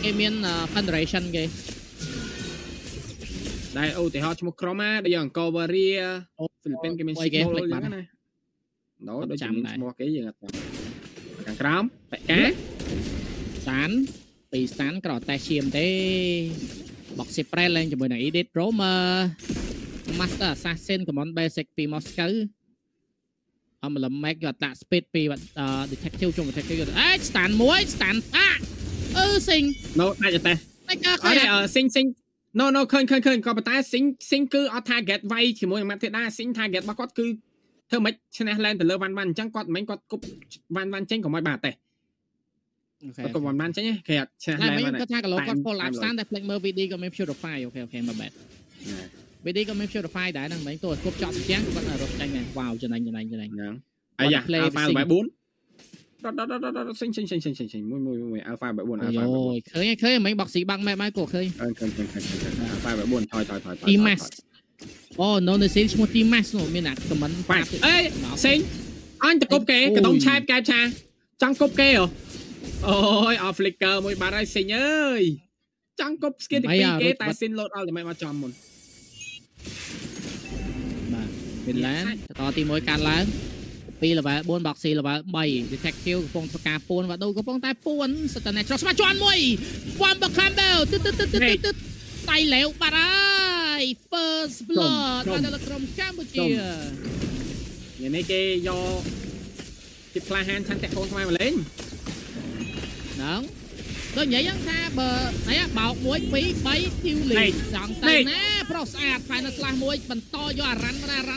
គេមាន federation គេដែលឧទាហរណ៍ឈ្មោះក្រុមណាដូចយ៉ាងអង្គរវ៉ារីហ្វីលីពីនគេមាន signal អញ្ចឹងណាដល់ដូចជាឈ្មោះគេយើងអត់ខាងក្រោមបកាសានពីសានក្រអត់តែឈាមទេ Box April ឡើងជាមួយនឹង Edit Romer Master Assassin Command Basic ពី Moscow អមលំ Mac គាត់ដាក់ speed ពី Detective ជុំ Detective អេ stand មួយ stand សិង No អាចតែអត់សិង No ឃើញក៏ប៉ុន្តែសិងគឺអត់ target វាយជាមួយនឹង Matilda សិង target របស់គាត់គឺធ្វើមិនឈ្នះ land ទៅលើវ៉ាន់អញ្ចឹងគាត់មិនគាត់គប់វ៉ាន់ចេញកុំឲ្យបាត់ទេគាត់វ៉ាន់ចេញគេអត់ឈ្នះ land ហ្នឹងគាត់ថាកន្លងគាត់ full life stand តែ flick មើល VD ក៏មាន purify អូខេmy bad VD ក៏មាន purify ដែរហ្នឹងមិនទៅគប់ចប់ជាងគាត់រត់ចាញ់ដែរ wow ចំណេញហ្នឹងអាយ៉ា alpha 4ដសិញមួយ alpha 4 alpha 4ឃើញមិញ boxy បាំង map មកក៏ឃើញ alpha 4ថយ Timas អូ no នៅស៊ីឈ្មោះ Timas នោះមានអា comment អេសិញអញទៅគប់គេកដុំឆែបកែបឆាចង់គប់គេអូយ off flicker មួយបាត់ហើយសិញអើយចង់គប់ skill ទី2គេតែ sin load ultimate មកចំមុនបាទមានឡានតទី1កាត់ឡើងពី level 4 boxy level 3 detective កំពុងធ្វើការពួនវ៉ាដូកំពុងតែពួនស្ទើរតែច្រោះស្មាជន់មួយ one back campbell ទឹកតៃឡេវបាត់ហើយ first blood ដល់ក្រុមកម្ពុជាយ៉ាងនេះគេយកទីផ្លាហានឆាន់តាក់កូនខ្មែរមកលេងហ្នឹងដូចនិយាយហ្នឹងថាបើអីបោក1 2 3ធីវលីចង់ទៅណាប្រុសស្អាត final slash មួយបន្តយកអារ៉ាន់រ៉ាន់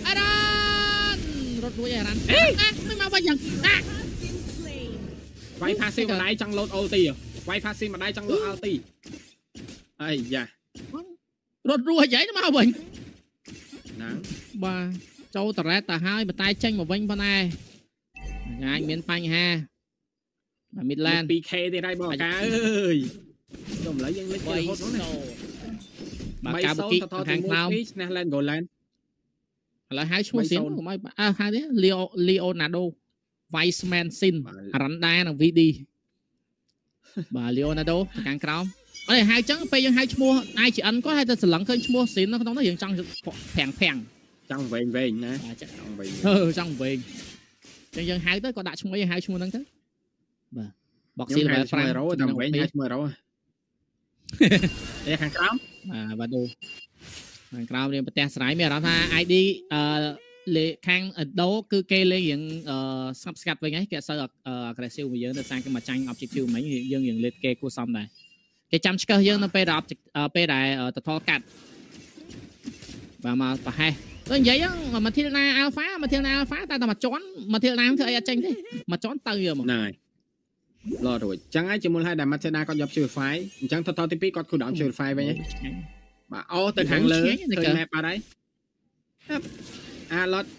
រត់រួចអារ៉ាន់មិនមកវិញយ៉ាងវាយ passive ម្ដាយចង់ load ulti វាយ passive ម្ដាយចង់ load ulti អាយ៉ារត់រួចហីមកវិញហ្នឹងបាទចូលតរ៉េតទៅហើយបន្តែចេញមកវិញប៉ុណ្ណាអាចមានបញ្ហាបាទ Midland 2k ទេហើយបងកាអើយខ្ញុំឥឡូវយើងលេចរហូតហ្នឹងណាបាទកាបូគីខាងក្រោមឈ្នះ Land Goland ឥឡូវហៅឈ្មោះស៊ីនកុំឲ្យហៅទេ Leonardo Weissman Sin Aranda និង VD បាទ Leonardo ខាងក្រោមអីហៅចឹងពេលយើងហៅឈ្មោះ IGN គាត់ហៅតែសឡឹងឃើញឈ្មោះ Sin នៅក្នុងនោះយើងចង់ប្រាំងចង់វែងណាចង់វែងចង់វែងចឹងយើងហៅទៅគាត់ដាក់ឈ្មោះយើងហៅឈ្មោះហ្នឹងទៅបាទ Boxy level 5 តែវែងហៅឈ្មោះរ៉ូខាងក្រោមបាទដូខាងក្រោមរៀងប្រទេសស្រ័យមានអារម្មណ៍ថា ID លេខាងដូគឺគេលេងរៀងស្ងប់ស្ងាត់វិញហើយគេអត់សូវ aggressive មួយយើងដោយសារគេមកចាញ់ objective មិញយើងរៀងលេតគេគួរសមដែរគេចាំឆ្កឹះយើងនៅពេលដែលតថកាត់បាទមកប្រហែសទៅនិយាយហ្នឹងMatilda Alpha តែមកជន់Matildaធ្វើអីអត់ចេញទេមកជន់ទៅយកមកហ្នឹងហើយឡោះរួចអញ្ចឹងហើយជាមូលហេតុដែលMatildaគាត់យក purify អញ្ចឹងតទី2គាត់ cooldown purify វិញហ្នឹងបាទអូទៅខាងលើឃើញ map បាត់ហើយអាឡត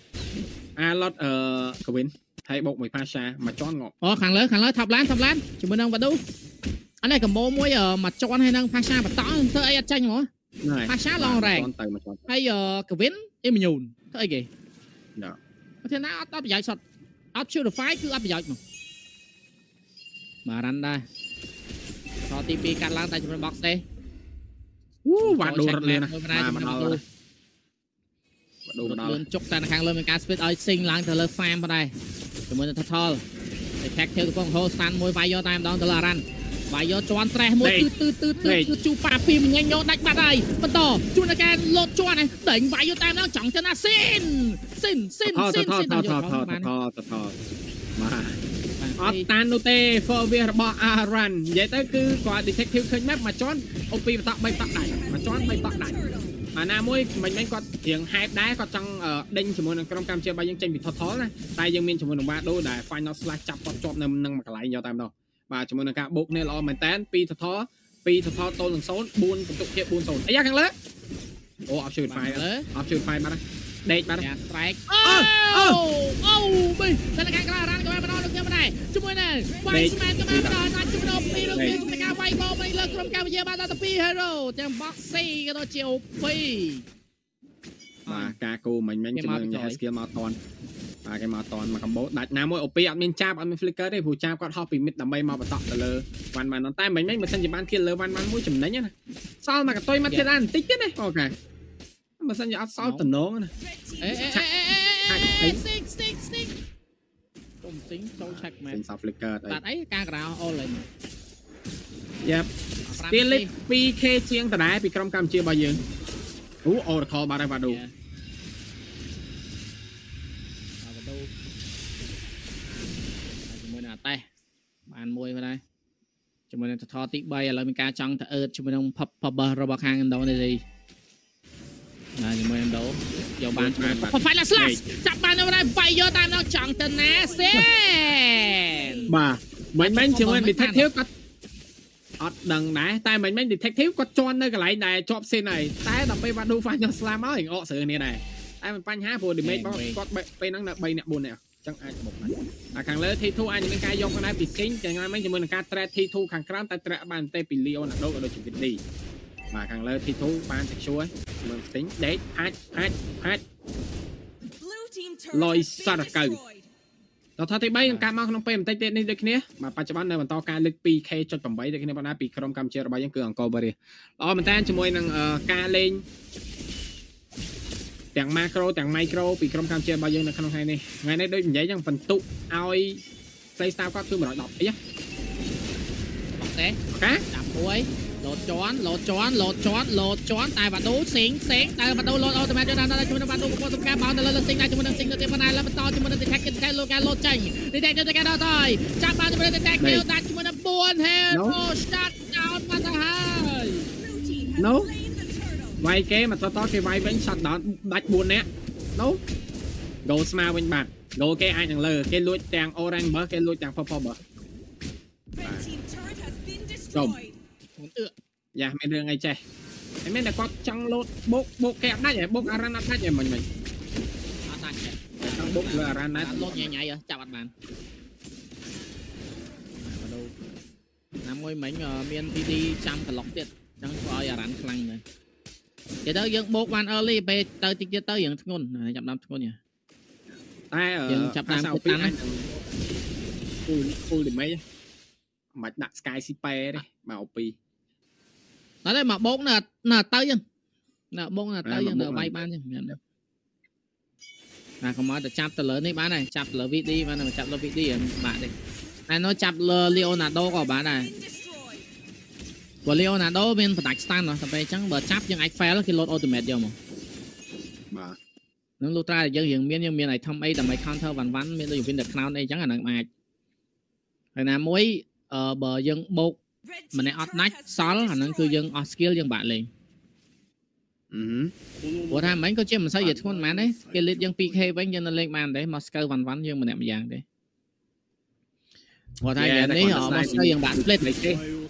កវិនហើយបោកមួយ Pasha មកជន់ងក់អូខាងលើថប់ឡានជាមួយនឹងវ៉ាឌូអានេះកម្បោមួយមកជន់ហើយនឹង Pasha បន្តធ្វើអីអត់ចេញហ្មងPasha long rank ហើយកវិនimmune ធ្វើអីគេប្រធានណាអត់ប្រយោជន៍សុទ្ធអត់ purify គឺអត់ប្រយោជន៍មកបាទរ៉ាន់ដែរតទី2កាត់ឡើងតែជាមួយ box ទេវ៉ាដូរត់លឿនណាស់មកដល់លឿនជុកតែខាងលើមានការ speed ឲ្យស៊ីងឡើងទៅលើ farm ផងដែរជាមួយនឹង total attack ធ្វើកំពុង hold stand មួយវាយយកតែម្ដងទៅលើអារ៉ាន់វាយយកជន់ត្រេះមួយគឺជូប៉ាពីមញញោដាច់បាត់ហើយបន្តជួនការលោតជន់ដេញវាយយកតែម្ដងចង់ទៅណាស៊ីនបាទអត់តាននោះទេ forward របស់ Aran និយាយទៅគឺគាត់ detective ឃើញ map មកជន់អូពីបត3បតដាច់មកជន់3បតដាច់អាណាមួយមិញគាត់រៀង hype ដែរគាត់ចង់ដេញជាមួយនឹងក្រុមកម្ពុជារបស់យើងចេញពី total ណាតែយើងមានជាមួយនឹង Wado ដែល final slash ចាប់គាត់ជាប់នៅនឹងមួយកន្លែងយកតែម្ដងបាទជាមួយនឹងការបូកនេះល្អមែនតើ2 total ទល់នឹង0 4បន្ទុកជា4-0អាយ៉ាខាងលើអូអត់ជួយ fire បាត់ដេកបាត់ត្រែកអូប៊ីតែខាងក្រៅរ៉ាន់ក៏បានបន្តលោកខ្ញុំដែរជាមួយនឹង Weissman ក៏បានបន្តអាចជំនួសពីរវាក្នុងការវាយបោមិនលើក្រុមកម្ពុជាបានដល់ទៅ2 hero ទាំង Boxy ក៏ដូចជា OP បាទការគូមិញជាមួយនឹង skill មកតន់បាទគេមកតនមកកម្ពុជាដាច់ណាមួយអូពីអត់មានចាប់អត់មាន flicker ទេព្រោះចាប់គាត់ហោះពី mid ដើម្បីមកបន្តទៅលើវ៉ាន់បានតែមិនមិនសិនជាបានគៀលលើវ៉ាន់បានមួយចំណេញណាសល់មកកតុយមកទៀតបានបន្តិចទៀតណាអូខេបើសិនជាអត់សល់តំណងណាទុំទិញចូល check មែនសល់ flicker បាត់អីការក្រៅអូលេងយ៉ាប់ skill lit 2k ជាងដដែលពីក្រុមកម្ពុជារបស់យើងអូ Oracle បាត់ហើយបាត់ដូជាមួយនឹងអាតេះបានមួយមកដែរជាមួយនឹងថតទី3ឥឡូវមានការចង់ទៅអឺតជាមួយនឹង Pubber របស់ខាងឥណ្ឌូនេស៊ីហើយជាមួយនឹងដូយកបានFinal Slash ចាប់បាននៅដែរបាយយកតាមដល់ចង់ទៅណាសេបាទមិនជាមួយ Detective គាត់អត់ដឹងដែរតែមិន Detective គាត់ជន់នៅកន្លែងដែលជាប់សេនហើយតែដល់ពេលបាត់ដូ Final Slash មកអកស្រើនេះដែរតែមិនបញ្ហាព្រោះ damage របស់គាត់ពេលហ្នឹងនៅ3អ្នក4អ្នកចឹងអាចបុកបានខាងលើ T2 អាចមានការយកខ្លួនឯងពីស៊ីងចឹងហើយជាមួយនឹងការ trade T2 ខាងក្រោមតែ trade បានតែពី Leonardo ក៏ដូចជា Vidi បាទខាងលើ T2 បាន secure មើលស៊ីង date អាចលយសារកៅដល់ថាទី3នឹងការមកក្នុងពេលបន្តិចទៀតនេះដូចគ្នាបាទបច្ចុប្បន្ននៅបន្តការលើក 2k.8 ដូចគ្នាប៉ុន្តែពីក្រុមកម្ពុជារបស់យើងគឺអង្គរបារីល្អមែនតើជាមួយនឹងការលេងទាំង macro ទាំង micro ពីក្រុមកម្ពុជារបស់យើងនៅក្នុងថ្ងៃនេះដូចនិយាយចឹងបន្ទុកឲ្យ play style គាត់គឺ110អីអូខេចាប់មួយលោតជន់តែបាដូសេងតែបាដូលោតអូតូម៉ាតិកដល់ជាមួយនឹងបាដូកំពុងធ្វើការបោនទៅលើសេងដែរជាមួយនឹងសេងទៅទៀតប៉ុន្តែឡើយបន្តជាមួយនឹង detect គេលោកការលោតចេញ detect ទៅការដល់ហើយចាប់បានជាមួយនឹង detect គេដាច់ជាមួយនឹង4 hero shut down មកទៅហើយ no វាយគេមកតគេវាយវិញ shut down ដាច់4នាក់ no go ស្មាវិញបាទ go គេអាចនឹងលើគេលួចទាំង orange បើគេលួចទាំង purple បើចុំយ៉ាមានរឿងអីចេះតែមានតែគាត់ចង់លោតបុកគេអត់ដាច់ហ៎បុកអារ៉ាន់អត់ដាច់ហ៎មិញអត់ដាច់ទេចង់បុកលើអារ៉ាន់ណាត់លោតញ៉ៃចាប់អត់បានណាមួយមិញមាន PD ចាំក្លុកទៀតចង់ធ្វើឲ្យអារ៉ាន់ខ្លាំងមែននិយាយទៅយើងបោកបាន early ពេលទៅតិចទៀតទៅយើងធ្ងន់ចាប់ដើមធ្ងន់តែយើងចាប់ដើមទៅតាំង full damage មិនដាក់ Sky Sipe ទេមកអូពីតែមកបោកនៅទៅយើងបោកនៅទៅយើងទៅវាយបានចឹងណាកុំមកទៅចាប់ទៅលើនេះបានហើយចាប់លើ VD បានតែចាប់លើ VD បាក់ទេតែនៅចាប់លើ Leonardo ក៏បានដែរព្រោះ Leonardo មានបដាច់ stand តែពេលអញ្ចឹងបើចាប់យើងអាច fail គេ load ultimate យកមកបាទនឹង Lutra យើងមាន item អីដើម្បី counter វ៉ាន់មានដូច Win the Crown អីអញ្ចឹងអានឹងអាចហើយណាមួយបើយើងបោកម្នាក់អត់ដាច់សល់អានឹងគឺយើងអស់ skill យើងបាក់លេងព្រោះថាមិញក៏ជាមិនសូវនិយាយធ្ងន់ប៉ុន្មានទេគេ lead យើង 2k វិញយើងនៅលេងបានទេមក skill វ៉ាន់យើងម្នាក់ម្យ៉ាងទេព្រោះថាយ៉ាងនេះមក skill យើងបាក់ split ទេ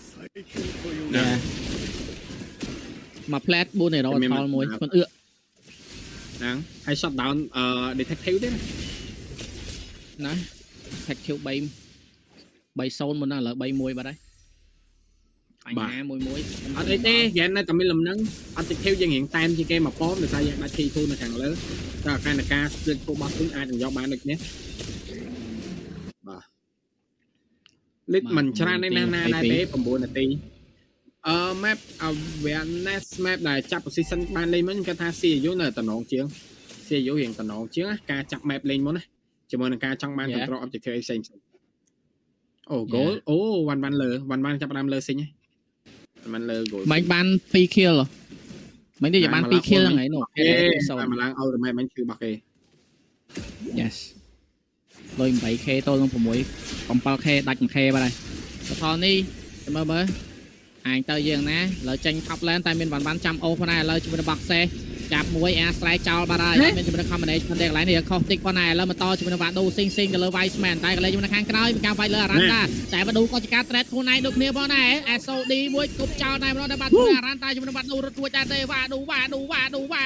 មក plat 4 hero ថលមួយខ្លួនហ្នឹងហើយ shut down detective ទេណា detective 3-0 មុនហ្នឹងឥឡូវ 3-1 បាត់ហើយបញ្ហាមួយអត់អីទេយ៉ាងណាតែមានលំនឹងអត់ detective យើងរៀងតែមជាងគេមកប៉មដោយសារយើងដាច់ T2 នៅខាងលើតែអាការនៃការ split របស់ខ្លួនអាចនឹងយកបានដូចគ្នាបាទ lead មិនច្រើនទេណាដែរទេ9នាទីmap awareness map ដែលចាប់ position បានលេងមុនគាត់ថា CU នៅតំណងជាង CU រៀងតំណងជាងការចាប់ map លេងមុនណាជាមួយនឹងការចង់បាន control objective ផ្សេងអូ goal អូវ៉ាន់បានលើវ៉ាន់បានចាប់ដើមលើស៊ីងហ្នឹងលើ goal មិនបាន2 kill មិនទេបាន2 kill ហ្នឹងឯងនោះមកឡើង ultimate មិនគឺរបស់គេ yes លុយ 8k ទល់នឹង 7k ដាច់ 1k បាត់ហើយផលនេះមើលអញទៅយើងណាឥឡូវចេញ top lane តែមានវ៉ាន់ចាំអូផងដែរឥឡូវជាមួយនឹង box សេចាប់មួយអាស្រ័យចោលបាត់ហើយមានជាមួយនឹង combination តែកន្លែងនេះខុសតិចប៉ុណ្ណាឥឡូវមកតជាមួយនឹងវ៉ាដូស៊ីងទៅលើ Wiseman តែកន្លែងជាមួយនឹងខាងក្រោយមានការវាយលើអារ៉ាន់តាតែវ៉ាដូក៏ជាការ trade ខ្លួនឯងដូចគ្នាផងដែរ SOD មួយគប់ចោលតែម្ដងតែបាត់អារ៉ាន់តាជាមួយនឹងវ៉ាដូរត់រួចដែរទេវ៉ាដូទៅវ៉ាដូបាត់ហើយ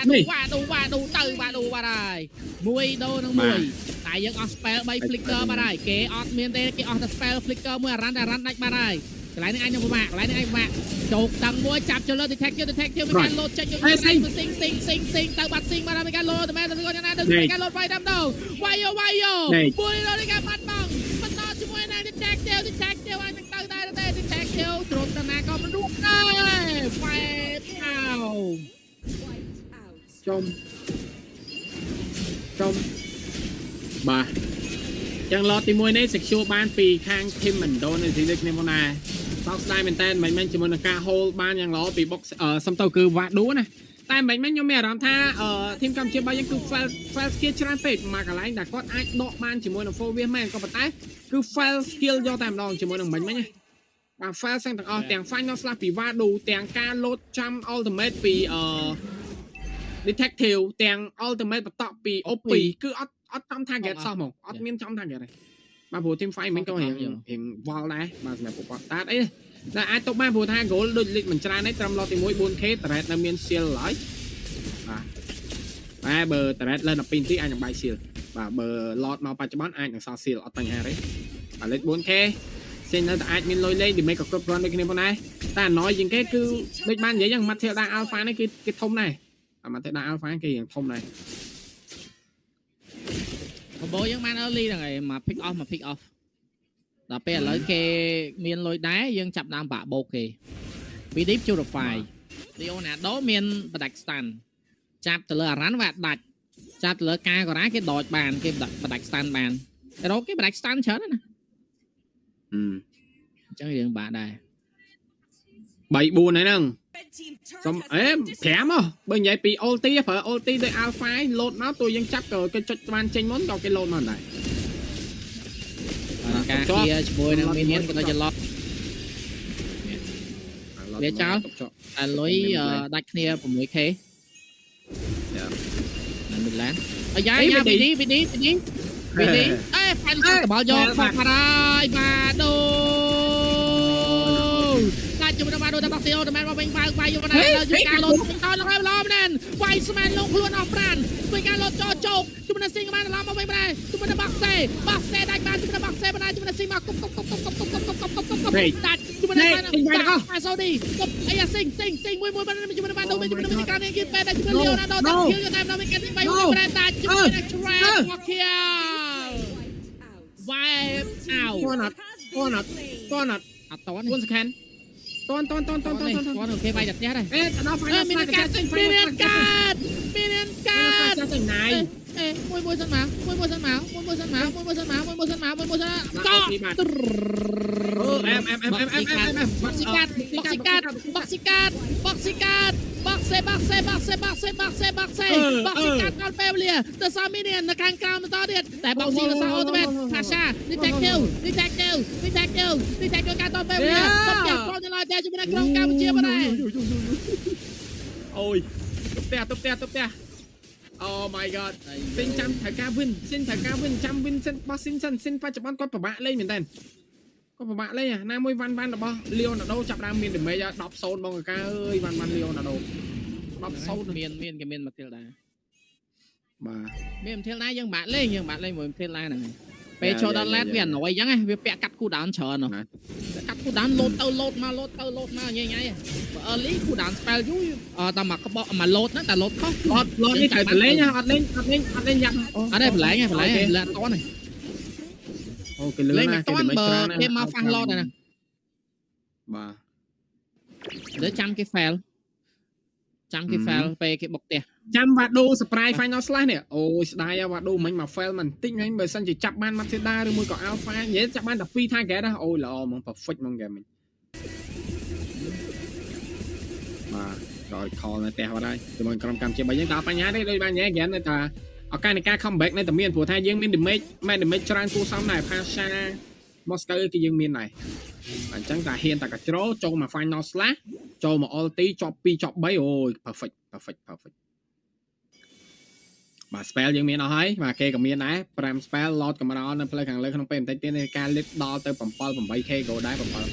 មួយដូនឹងមួយតែយើងអស់ spell 3 flicker បាត់ហើយគេអត់មានទេគេអស់តែ spell flicker មួយអារ៉ាន់ដាច់បាត់ហើយកន្លែងនេះអញនឹងពិបាកកន្លែងនេះអញពិបាកជោគតាំងមួយចាប់ចូលលើ detect មានការលោតចេញយកស៊ីងទៅបាត់ស៊ីងបានមានការលោតតែមែនទៅគាត់យ៉ាងណាទៅមានការលោតវាយតាមដល់វាយយោមួយលើការបាត់បង់បន្តជាមួយនឹង detect អញនឹងទៅដែរទេ detect ទ្រង់តាណាក៏មិនរួចដែរវាយអោចំបាទយ៉ាងឡតទី1នេះ secure បានពីខាង team Mando នៅទីនេះគ្នាមកណាសោកស្ដាយមែនតើមិនជាមួយនឹងការ hold បានយ៉ាងល្អពី box សំទៅគឺវ៉ាឌូណាតែមិនខ្ញុំមានអារម្មណ៍ថា team កម្ពុជារបស់យើងគឺ fail skill ច្រើនពេកមកកន្លែងដែលគាត់អាចដកបានជាមួយនឹង 4 វាមែនក៏ប៉ុន្តែគឺ fail skill យកតែម្ដងជាមួយនឹងមិញណាបាទ fail ទាំងអស់ទាំង final slash ពីវ៉ាឌូទាំងការ load ចាំ ultimate ពីdetective ទាំង ultimate បន្តពី OP គឺអត់ចំ target សោះហ្មងអត់មានចំ target ទេបាទព្រោះ team fight មិញក៏រៀងវល់ដែរបាទសម្រាប់ពួកគាត់តាអីតែអាចຕົកបានព្រោះថា goal ដូចលេខមិនច្រើនទេត្រឹមឡតទី1 4k តរ៉េតនៅមាន seal ហើយបាទបើតរ៉េតលើ12នាទីអាចនឹងបាយ seal បាទបើ lot មកបច្ចុប្បន្នអាចនឹងសល់ seal អត់បញ្ហាទេបាទលេខ 4k សេនៅតែអាចមានលុយលេងដើម្បីក៏គ្រប់គ្រាន់ដូចគ្នាផងដែរតែ annoy ជាងគេគឺដូចបាននិយាយយ៉ាង Matilda Alpha នេះគឺគេធំដែរMatilda Alpha គេយ៉ាងធំដែរបបោយើងបាន early ហ្នឹងហើយមក pick off ដល់ពេលឥឡូវគេមានលុយដែរយើងចាប់ដើមបាក់បោកគេពី deep purify Leonardo មានបដាច់ stun ចាប់ទៅលើអារ៉ាន់វាដាច់ចាប់ទៅលើការកូរ៉ាគេដកបានគេបដាច់ stun បានរកគេបដាច់ stun ច្រើនណាអញ្ចឹងយើងបាក់ដែរ 3 4ហ្នឹងសុំ5ហ៎បើនិយាយពី ulti ប្រើ ulti ដោយ alpha លោតមកតួយើងចាប់ក៏គេចុចបានចេញមុនក៏គេលោតមកដែរការkiaជាមួយនឹងមានក៏ទៅច្រឡំវាចោលតែលុយដាច់គ្នា 6k ណាមិនឡានអាយ៉ាវីឌីអេផានតបល់យកបាត់ហើយបាទដូកាច់ជាមួយនឹងបាទដូតែបាក់ទីអូតែមែនមកវិញបើបាយយកបណ្ដាយកការលោតដល់ហើយឡំមែនវាយស្មានលងខ្លួនអស់ប្រានធ្វើការលោតចោជោគជាមួយនឹងស៊ីងបានឡំមកវិញដែរជាមួយនឹងបាក់សេដាច់បានជាមួយនឹងបាក់សេបណ្ដាជាមួយនឹងស៊ីងមកគប់ដាច់ជាមួយនឹងអាសូឌីគប់អាយ៉ាស៊ីងមួយបានជាមួយនឹងបាទដូជាមួយនឹងការនេះគេបែរដាច់ជាមួយលីអូណាដូតែគៀលយកតែដល់វិញគេបាយមួយបណ្ដាដាច់ជាមួយនឹង Trap មកគៀល Wipe out តន់អត់1 second តន់អូខេបាយតែផ្ទះដែរដល់ final មានកាត់មានកាត់ចេញណៃមួយសិនមកកោបកស៊ីកាត់ដល់ពេលវេលាទៅសាមីនេះនៅខាងក្រៅបន្តទៀតតែបកស៊ីទៅសាអូតូម៉េតខាសា detective ការដល់ពេលវេលាសុំចាក់ចូលទៅឡើយតែជាមួយនឹងក្រុមកម្ពុជាបងដែរអូយទុបផ្ទះOh my god សិនចាំត្រូវការវិនចាំវិនសិនបោះសិនបច្ចុប្បន្នគាត់ពិបាកលេងមែនតើគាត់ពិបាកលេងណាមួយវ៉ាន់របស់ Leonardo ចាប់ដើមមាន damage 10-0 បងកាអើយវ៉ាន់ Leonardo 10-0 មានគេមាន Matilda បាទមាន Matilda យើងបាក់លេងមួយ Matilda ហ្នឹងហើយពេលចូលដល់ late វា annoy អញ្ចឹងវាពាក់កាត់ cooldown ច្រើនហ៎កាត់ cooldown លោតមកញ៉ៃបើ early cooldown spell យូរតែមកក្បកមកលោតហ្នឹងតែលោតខុសលោតនេះត្រូវតែលេងអត់លេងយ៉ាប់អត់ទេបន្លែងលើអត់តនេះអូគេលើណាគេមិនច្រើនណាគេមក fast load ណាបាទលើចាំគេ fail ពេលគេបុកផ្ទះចាំវ៉ាដូ surprise final slash នេះអូយស្ដាយវ៉ាដូមិញមក fail មិនតិចហ្នឹងបើសិនជាចាប់បាន Matilda ឬមួយក៏ Alpha និយាយចាប់បាន12 target ណាអូយល្អហ្មង perfect ហ្មងហ្គេមមិញបាទដល់ call នៅផ្ទះបាត់ហើយជាមួយក្រុមកម្ពុជារបស់យើងដល់បញ្ហាទេដូចបាននិយាយហ្គេមនៅថាឱកាសនៃការ comeback នៅតែមានព្រោះថាយើងមាន damage ច្រើនគួរសមដែរ Pasha Moscow គឺយើងមានដែរអញ្ចឹងតែហ៊ានតែកជ្រោចូលមក final slash ចូលមក ulti ជាប់2ជាប់3អូយ perfect បាទ spell យើងមានអស់ហើយបាទគេក៏មានដែរ5 spell load កម្រោនៅផ្លូវខាងលើក្នុងពេលបន្តិចទៀតនៃការ lift ដល់ទៅ 7-8k ក៏ដែរ7បាទ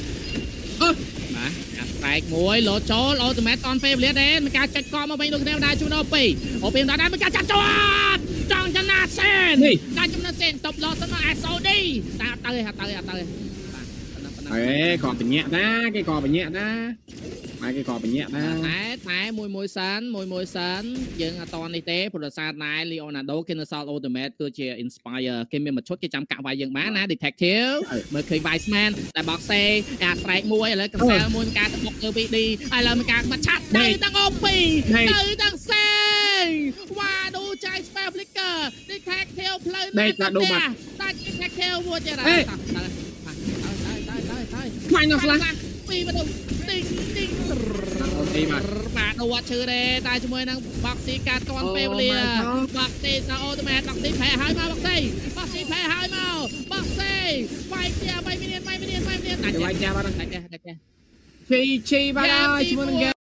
អាស្រែកមួយលោតចូលអូតូម៉េតអនពេលវេលាដែរមានការចាច់កកមកវិញដូចគ្នាដែរជួនដល់2អូពេលដល់ដែរមានការចាត់ចូលចង់ចំណាសេនការចំណាសេនតបលោតទៅមក SOD តែអត់ទៅបាទប៉ុណ្អេក៏បញ្ញាក់ណាគេក៏បញ្ញាក់ណាម៉ែគេក៏បញ្ញាក់ណាតែមួយសិនយើងអត់តនេះទេព្រោះសារណែ Leonardo គេនៅសល់ Ultimate គឺជា Inspire គេមានមួយឈុតគេចាំកាក់វាយយើងបានណា Detective មើលឃើញ Viceman តែ Boxe អា Strike មួយឥឡូវ Cancel មួយការទៅបុកទៅ 2D ឥឡូវមានការបាត់ឆាត់ទៅទាំង OP ទៅទាំង Say វ៉ាដូចៃ Spell Flicker Detective ផ្លូវណាតែ Detective មួយទៀតហើយខ្លាញ់ដល់ខ្លះពីមកទីងទីមកបាទដូអត់ឈឺទេតែជាមួយនឹងបាក់ស៊ីការតន់ពេលវេលាបាក់ស៊ីទៅអូតូម៉ាតបាក់ស៊ីផែហើយមកបាក់ស៊ីផែហើយមកបាក់ស៊ីវាយជា3មីនៀនតែវាយជាបាត់ហើយជីបាទជាមួយនឹង